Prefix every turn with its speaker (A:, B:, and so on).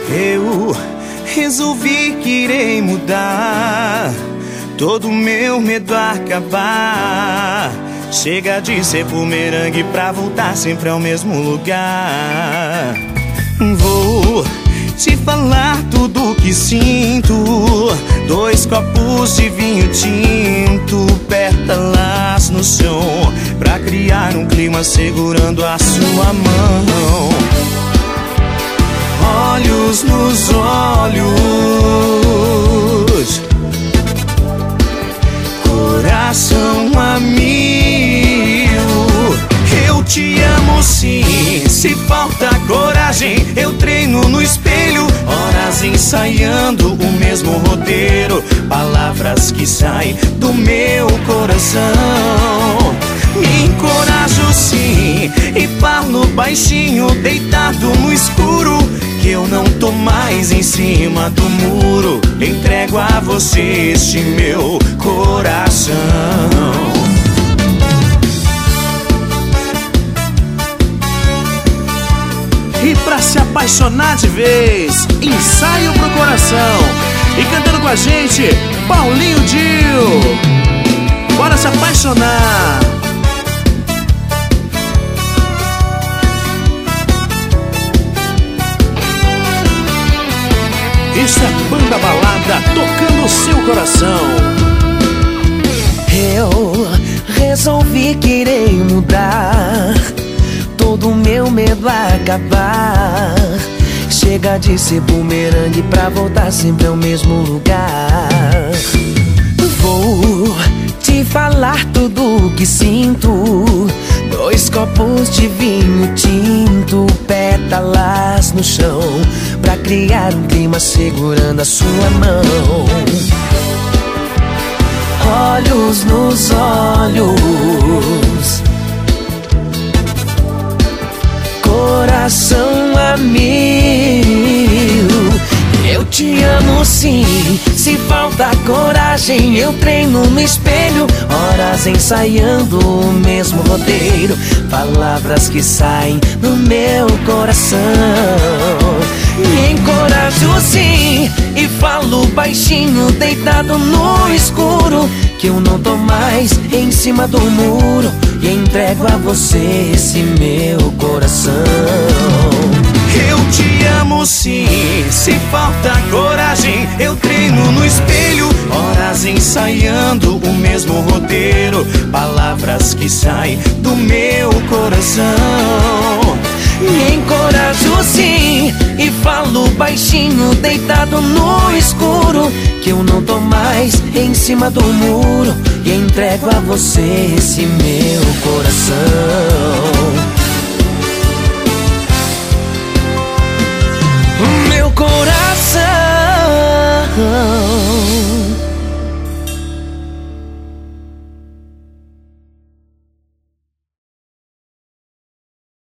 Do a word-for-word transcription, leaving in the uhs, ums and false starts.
A: Eu resolvi que irei mudar, todo meu medo acabar. Chega de ser bumerangue pra voltar sempre ao mesmo lugar. Vou te falar tudo que sinto. Dois copos de vinho tinto, pétalas no chão, pra criar um clima segurando a sua mão. Olhos nos olhos, coração a mil. Eu te amo sim, se falta coragem eu treino no espelho, horas ensaiando o mesmo roteiro. Palavras que saem do meu coração. Me encorajo sim e falo baixinho, deitado no escuro, que eu não tô mais em cima do muro. Entrego a você este meu coração.
B: E pra se apaixonar de vez, ensaio pro coração. E cantando com a gente, Paulinho Dil. Bora se apaixonar. Isso é Banda Balada tocando o seu coração.
C: Eu resolvi que irei mudar, todo meu medo acabar. Chega de ser bumerangue pra voltar sempre ao mesmo lugar. Vou te falar tudo o que sinto. Dois copos de vinho tinto, pétalas no chão, pra criar um clima segurando a sua mão. Olhos nos olhos, coração a mil. Eu te amo sim, se falta coragem eu treino no espelho, horas ensaiando o mesmo roteiro. Palavras que saem do meu coração. Me encorajo sim e falo baixinho, deitado no escuro, que eu não tô mais em cima do muro. E entrego a você esse meu coração.
A: Eu te amo sim, se falta coragem eu treino no espelho, horas ensaiando o mesmo roteiro. Palavras que saem do meu coração.
C: Me encorajo sim e falo baixinho, deitado no escuro, que eu não tô mais em cima do muro. E entrego a você esse meu coração.